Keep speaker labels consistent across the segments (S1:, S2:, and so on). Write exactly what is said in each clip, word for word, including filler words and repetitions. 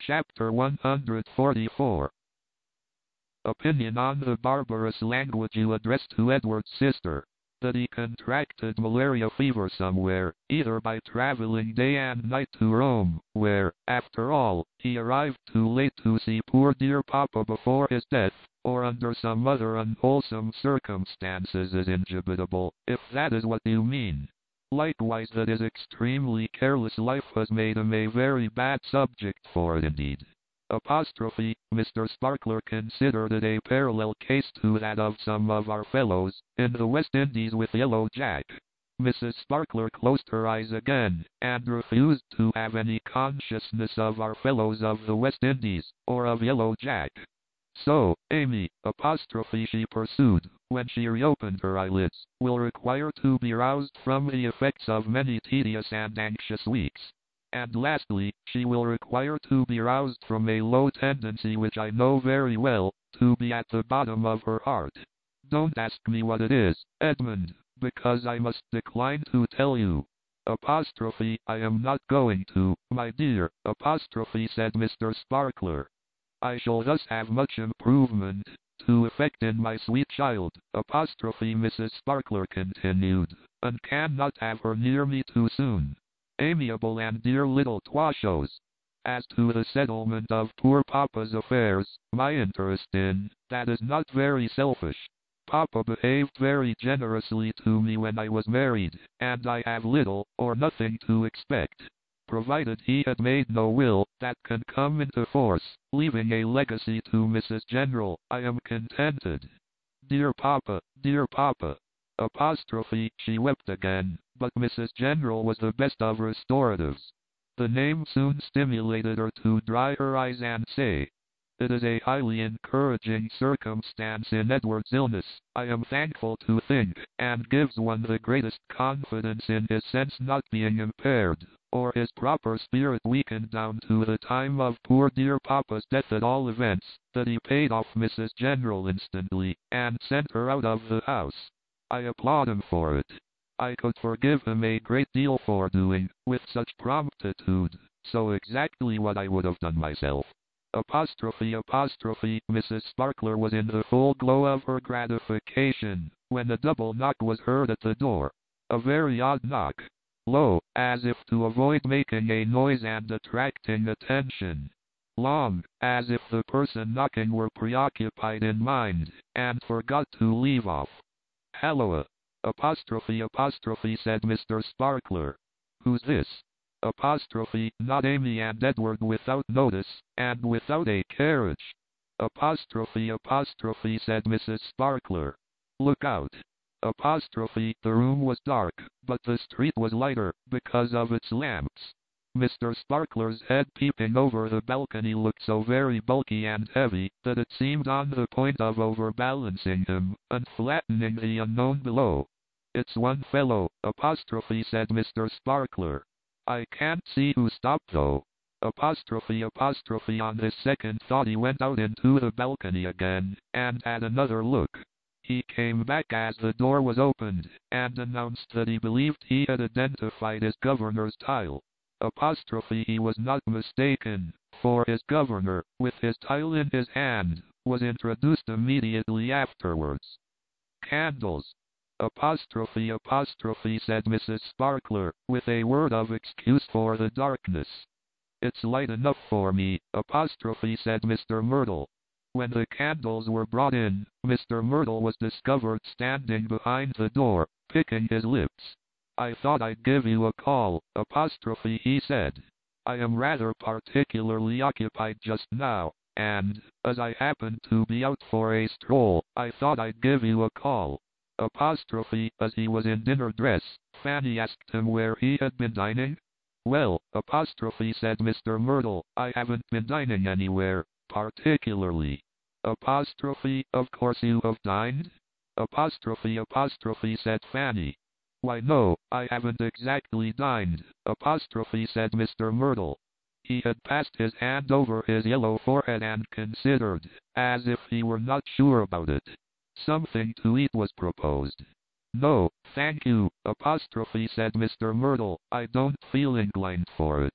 S1: Chapter one hundred forty-four. Opinion on the barbarous language you addressed to Edward's sister. That he contracted malaria fever somewhere, either by traveling day and night to Rome, where, after all, he arrived too late to see poor dear Papa before his death, or under some other unwholesome circumstances is indubitable, if that is what you mean. Likewise that his extremely careless life has made him a very bad subject for it indeed. Apostrophe, Mister Sparkler considered it a parallel case to that of some of our fellows in the West Indies with Yellow Jack. Missus Sparkler closed her eyes again, and refused to have any consciousness of our fellows of the West Indies, or of Yellow Jack. So, Amy, apostrophe she pursued, when she reopened her eyelids, will require to be roused from the effects of many tedious and anxious weeks. And lastly, she will require to be roused from a low tendency which I know very well, to be at the bottom of her heart. Don't ask me what it is, Edmund, because I must decline to tell you. Apostrophe, I am not going to, my dear, apostrophe said Mister Sparkler. I shall thus have much improvement to effect in my sweet child, apostrophe Missus Sparkler continued, and cannot have her near me too soon. Amiable and dear little Twashos. As to the settlement of poor Papa's affairs, my interest in that is not very selfish. Papa behaved very generously to me when I was married, and I have little or nothing to expect. Provided he had made no will that can come into force, leaving a legacy to Missus General, I am contented. Dear Papa, dear Papa. Apostrophe, she wept again, but Missus General was the best of restoratives. The name soon stimulated her to dry her eyes and say, it is a highly encouraging circumstance in Edward's illness, I am thankful to think, and gives one the greatest confidence in his sense not being impaired, or his proper spirit weakened down to the time of poor dear Papa's death at all events, that he paid off Missus General instantly, and sent her out of the house. I applaud him for it. I could forgive him a great deal for doing, with such promptitude, so exactly what I would have done myself. Apostrophe apostrophe Missus Sparkler was in the full glow of her gratification, when a double knock was heard at the door. A very odd knock. Low, as if to avoid making a noise and attracting attention. Long, as if the person knocking were preoccupied in mind, and forgot to leave off. Halloa! Apostrophe apostrophe said Mister Sparkler. Who's this? Apostrophe, not Amy and Edward without notice, and without a carriage. Apostrophe apostrophe said Missus Sparkler. Look out. Apostrophe, the room was dark, but the street was lighter, because of its lamps. Mister Sparkler's head peeping over the balcony looked so very bulky and heavy, that it seemed on the point of overbalancing him, and flattening the unknown below. It's one fellow, apostrophe said Mister Sparkler. I can't see who stopped though. Apostrophe apostrophe on this second thought he went out into the balcony again, and had another look. He came back as the door was opened, and announced that he believed he had identified his governor's tile. Apostrophe he was not mistaken, for his governor, with his tile in his hand, was introduced immediately afterwards. Candles. Apostrophe apostrophe said Missus Sparkler, with a word of excuse for the darkness. It's light enough for me, apostrophe said Mister Myrtle. When the candles were brought in, Mister Myrtle was discovered standing behind the door, picking his lips. I thought I'd give you a call, apostrophe he said. I am rather particularly occupied just now, and, as I happened to be out for a stroll, I thought I'd give you a call. Apostrophe, as he was in dinner dress, Fanny asked him where he had been dining. Well, apostrophe said Mister Myrtle, I haven't been dining anywhere, particularly. Apostrophe, of course you have dined? Apostrophe apostrophe said Fanny. Why no, I haven't exactly dined, apostrophe said Mister Myrtle. He had passed his hand over his yellow forehead and considered, as if he were not sure about it. Something to eat was proposed. No, thank you, apostrophe said Mister Myrtle, I don't feel inclined for it.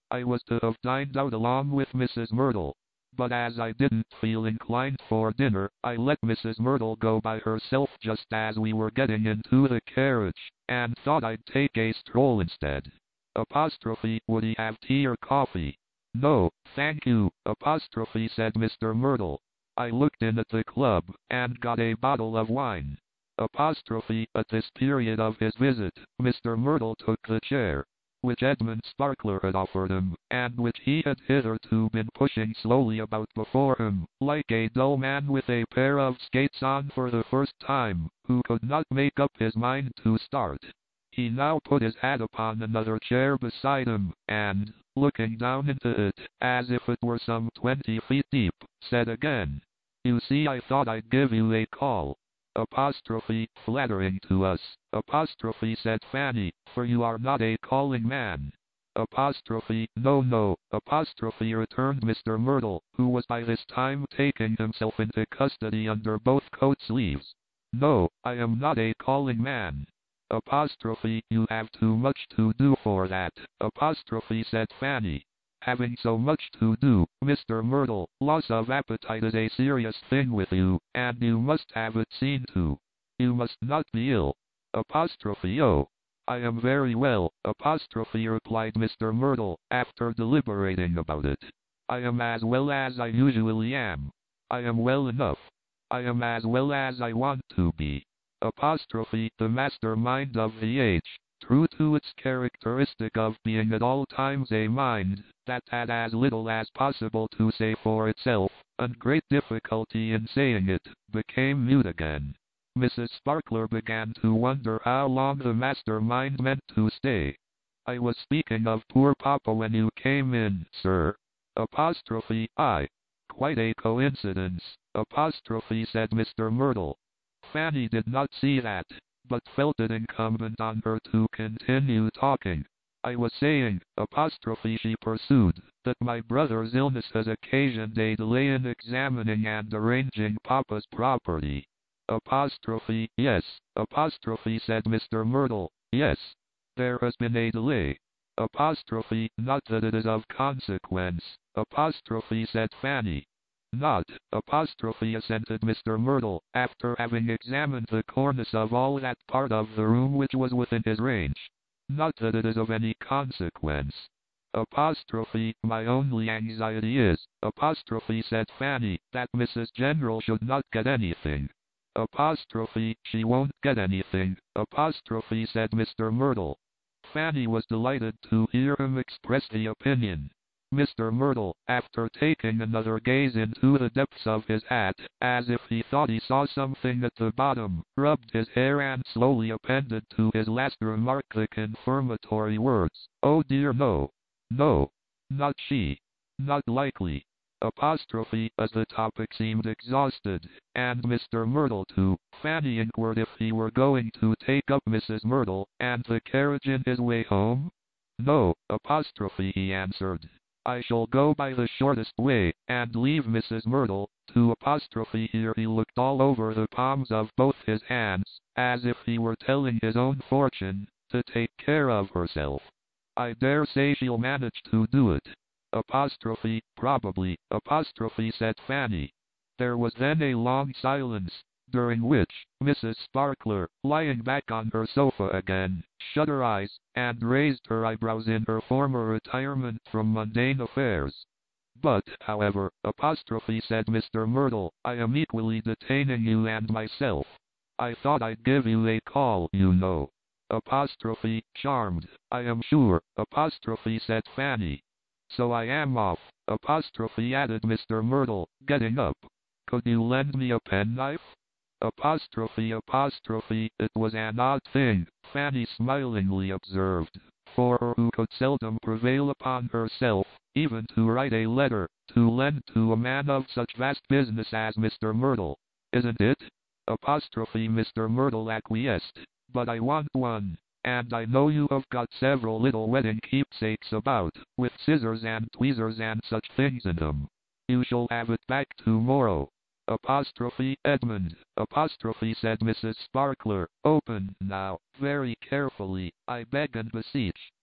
S1: I was to have dined out along with Missus Merdle. But as I didn't feel inclined for dinner, I let Missus Merdle go by herself just as we were getting into the carriage, and thought I'd take a stroll instead. Apostrophe, would he have tea or coffee? No, thank you, apostrophe, said Mister Merdle. I looked in at the club, and got a bottle of wine. Apostrophe, at this period of his visit, Mister Merdle took the chair which Edmund Sparkler had offered him, and which he had hitherto been pushing slowly about before him, like a dull man with a pair of skates on for the first time, who could not make up his mind to start. He now put his hat upon another chair beside him, and, looking down into it, as if it were some twenty feet deep, said again, "You see, I thought I'd give you a call." Apostrophe, flattering to us, apostrophe, said Fanny, for you are not a calling man. Apostrophe, no, no, apostrophe, returned Mister Merdle, who was by this time taking himself into custody under both coat sleeves. No, I am not a calling man. Apostrophe, you have too much to do for that, apostrophe, said Fanny. Having so much to do, Mister Merdle, loss of appetite is a serious thing with you, and you must have it seen to. You must not be ill. Apostrophe, oh, I am very well, apostrophe, replied Mister Merdle, after deliberating about it. I am as well as I usually am. I am well enough. I am as well as I want to be. Apostrophe, the mastermind of the age, true to its characteristic of being at all times a mind that had as little as possible to say for itself, and great difficulty in saying it, became mute again. Missus Sparkler began to wonder how long the mastermind meant to stay. I was speaking of poor Papa when you came in, sir. Apostrophe, I. Quite a coincidence, apostrophe, said Mister Merdle. Fanny did not see that, but felt it incumbent on her to continue talking. I was saying, apostrophe, she pursued, that my brother's illness has occasioned a delay in examining and arranging Papa's property. Apostrophe, yes, apostrophe, said Mister Merdle, yes, there has been a delay. Apostrophe, not that it is of consequence, apostrophe, said Fanny. Not, apostrophe, assented Mister Merdle, after having examined the cornice of all that part of the room which was within his range. Not that it is of any consequence. Apostrophe, my only anxiety is, apostrophe, said Fanny, that Missus General should not get anything. Apostrophe, she won't get anything, apostrophe, said Mister Merdle. Fanny was delighted to hear him express the opinion. Mister Merdle, after taking another gaze into the depths of his hat, as if he thought he saw something at the bottom, rubbed his hair and slowly appended to his last remark the confirmatory words, "Oh dear, no. No. Not she. Not likely." Apostrophe, as the topic seemed exhausted, and Mister Merdle too, Fanny inquired if he were going to take up Missus Merdle and the carriage in his way home. "No, apostrophe," he answered. "I shall go by the shortest way, and leave Missus Merdle, to apostrophe." Here he looked all over the palms of both his hands, as if he were telling his own fortune, "to take care of herself. I dare say she'll manage to do it." Apostrophe, probably, apostrophe, said Fanny. There was then a long silence, during which Missus Sparkler, lying back on her sofa again, shut her eyes, and raised her eyebrows in her former retirement from mundane affairs. "But, however, apostrophe, said Mister Merdle, I am equally detaining you and myself. I thought I'd give you a call, you know." Apostrophe, charmed, I am sure, apostrophe, said Fanny. "So I am off," apostrophe, added Mister Merdle, getting up. "Could you lend me a penknife?" Apostrophe, apostrophe, it was an odd thing, Fanny smilingly observed, for her who could seldom prevail upon herself, even to write a letter, to lend to a man of such vast business as Mister Merdle. "Isn't it?" Apostrophe, Mister Merdle acquiesced. "But I want one. And I know you have got several little wedding keepsakes about, with scissors and tweezers and such things in them. You shall have it back tomorrow." Apostrophe, Edmund, apostrophe, said Missus Sparkler, "open now, very carefully, I beg and beseech,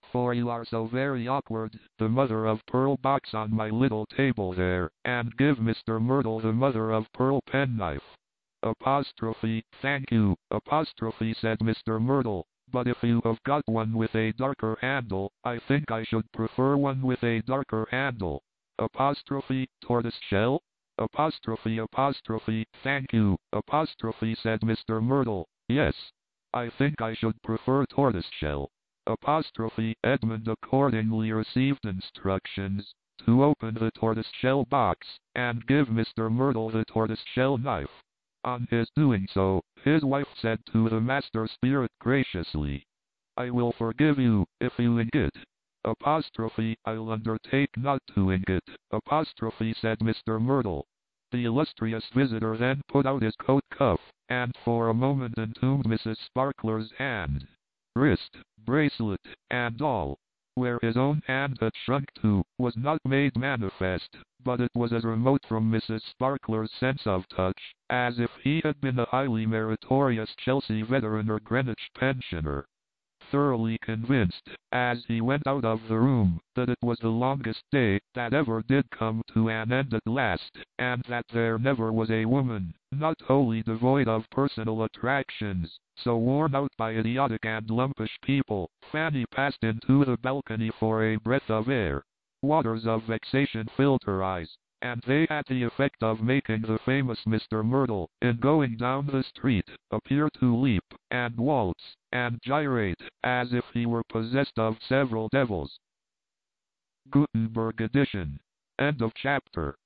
S1: for you are so very awkward, the mother of pearl box on my little table there, and give Mister Myrtle the mother of pearl penknife. Apostrophe, thank you, apostrophe, said Mister Myrtle, but if you have got one with a darker handle, I think I should prefer one with a darker handle. Apostrophe, tortoise shell? Apostrophe, apostrophe, thank you, apostrophe, said Mister Myrtle, yes, I think I should prefer tortoise shell. Apostrophe, Edmund accordingly received instructions to open the tortoise shell box and give Mister Myrtle the tortoise shell knife. On his doing so, his wife said to the master spirit graciously, I will forgive you, if you ink it. Apostrophe, I'll undertake not to ink it, apostrophe, said Mister Myrtle. The illustrious visitor then put out his coat cuff, and for a moment entombed Missus Sparkler's hand, wrist, bracelet, and all. Where his own hand had shrunk to, was not made manifest, but it was as remote from Missus Sparkler's sense of touch, as if he had been a highly meritorious Chelsea veteran or Greenwich pensioner. Thoroughly convinced, as he went out of the room, that it was the longest day that ever did come to an end at last, and that there never was a woman, not wholly devoid of personal attractions, so worn out by idiotic and lumpish people, Fanny passed into the balcony for a breath of air. Waters of vexation filled her eyes, and they had the effect of making the famous Mister Myrtle, in going down the street, appear to leap, and waltz, and gyrate, as if he were possessed of several devils. Gutenberg edition. End of chapter.